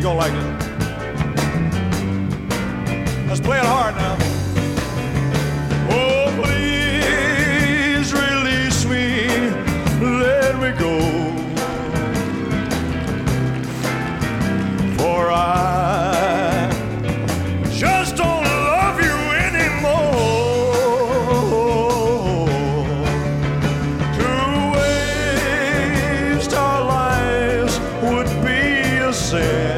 You're gonna like it. Let's play it hard now. Oh, please release me, let me go. For I just don't love you anymore. To waste our lives would be a sin.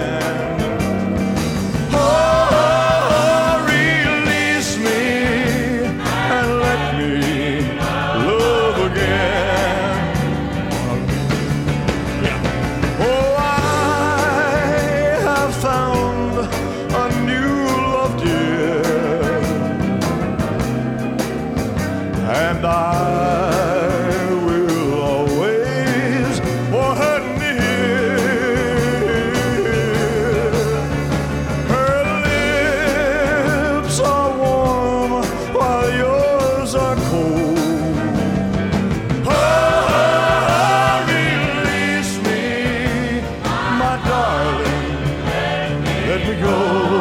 And I will always want her near. Her lips are warm while yours are cold. Oh, release me, my darling, let me go.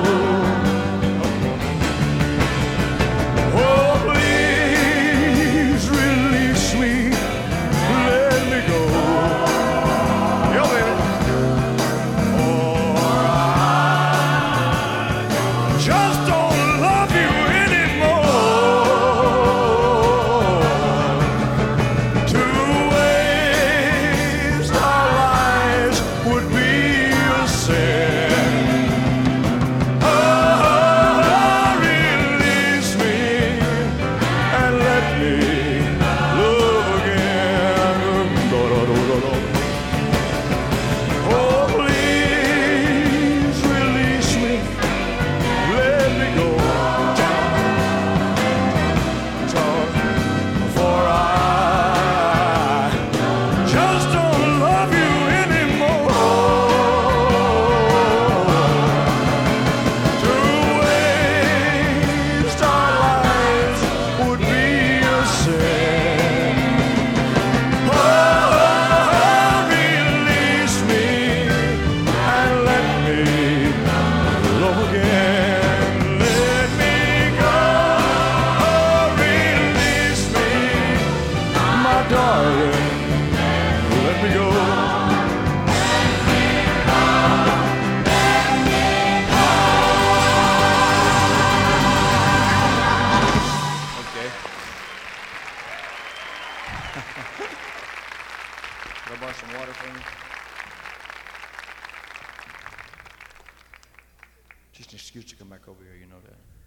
Darling, let me go. Okay. Can I borrow some water from you? Just an excuse to come back over here, you know that.